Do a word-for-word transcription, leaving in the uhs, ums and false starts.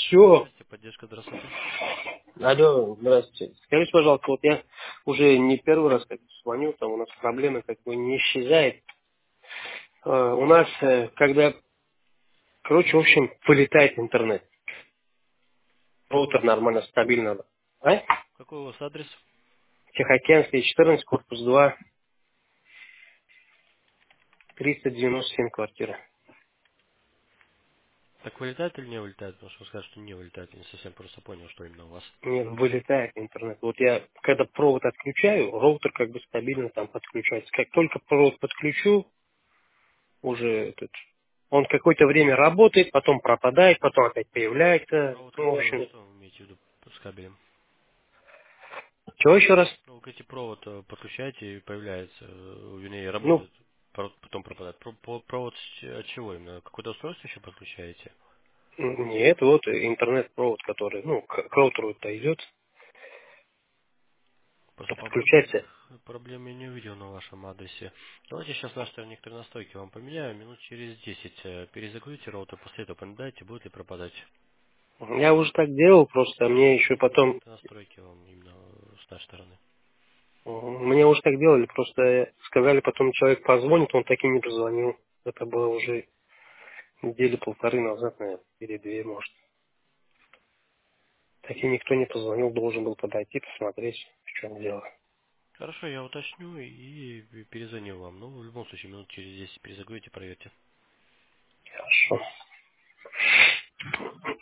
Все. Здравствуйте, поддержка, здравствуйте. Алло, здравствуйте. Скажите, пожалуйста, вот я уже не первый раз как звоню, там у нас проблемы как бы не исчезает. Э, у нас, э, когда, короче, в общем, вылетает интернет. Какой у Роутер вас, нормально, стабильно. А? какой у вас адрес? Тихоокеанский, четырнадцать, корпус два, триста девяносто семь квартира. Так вылетает или не вылетает? Потому что вы сказали, что не вылетает. Я не совсем просто понял, что именно у вас. Нет, вылетает интернет. Вот я, когда провод отключаю, роутер как бы стабильно там подключается. Как только провод подключу, уже этот, он какое-то время работает, потом пропадает, потом опять появляется. Провод Ну, в какой? общем, Что вы имеете в виду с кабелем? чего еще раз? Ну, вы говорите, провод э, подключаете и появляется, э, вернее, Ну, работает, про- потом пропадает. Про- по- Провод с- от чего именно? Какое-то устройство еще подключаете? нет, вот интернет-провод, который, ну, к, к роутеру это идет, Просто по подключается. обратных проблем я не увидел на вашем адресе. Давайте сейчас наши некоторые настройки вам поменяю. Минут через десять э, перезагрузите роутер, после этого понадайте, будет ли пропадать. Я уже так делал, просто мне еще Просто потом, некоторые настройки вам именно э, с нашей стороны. м, мне уже так делали, просто сказали, потом человек позвонит, он таки не позвонил. Это было уже недели полторы назад, наверное, или две, может. Так и никто не позвонил, должен был подойти, посмотреть, в чем дело. Хорошо, я уточню и перезвоню вам. Ну, в любом случае, минут через десять перезагрузите, проверьте. Хорошо.